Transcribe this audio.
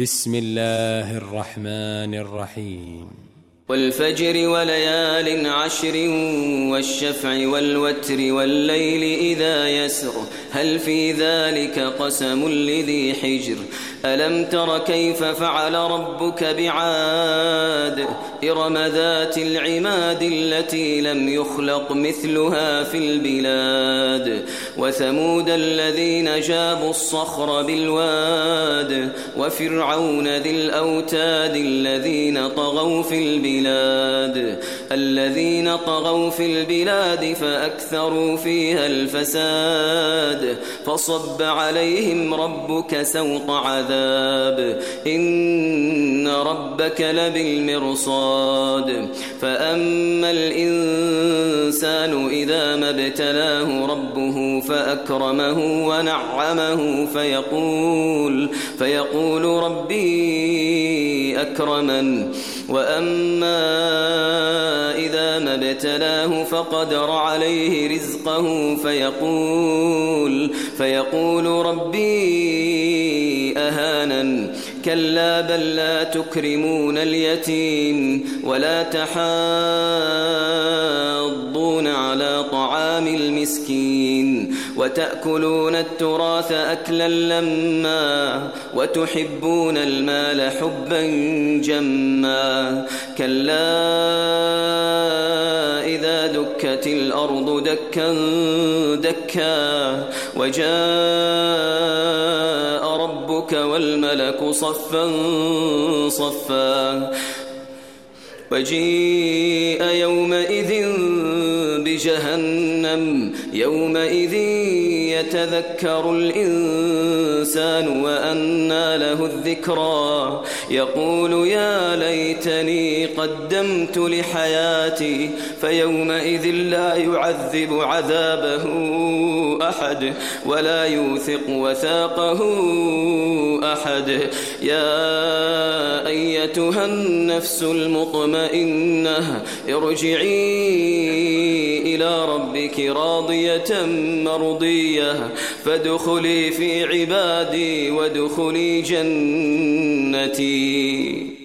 بسم الله الرحمن الرحيم والفجر وليال عشر والشفع والوتر والليل إذا يسر هل في ذلك قسم لذي حجر ألم تر كيف فعل ربك بعاد إرم ذات العماد التي لم يخلق مثلها في البلاد وثمود الذين جابوا الصخر بالواد وفرعون ذي الأوتاد الذين طغوا في البلاد فأكثروا فيها الفساد فصب عليهم ربك سوط عذاب إن ربك لبالمرصاد فأما الإنسان إذا ما ابتلاه ربه فأكرمه ونعمه فيقول ربي أكرمن وأما إذا ما ابتلاه فقدر عليه رزقه فيقول ربي أهانن كلا بل لا تكرمون اليتيم ولا تحاضون على طعام المسكين وتأكلون التراث أكلا لما وتحبون المال حبا جما كلا إذا دكت الأرض دكا دكا وجاء ربك والملك صفا صفا وجيء يومئذ بجهنم يومئذ يتذكر الإنسان وأنى له الذكرى يقول يا ليتني قدمت لحياتي فيومئذ لا يعذب عذابه أحد ولا يوثق وثاقه أحد يا أيتها النفس المطمئنة ارجعي إلى ربك راضية مرضية فادخلي في عبادي وادخلي جنتي.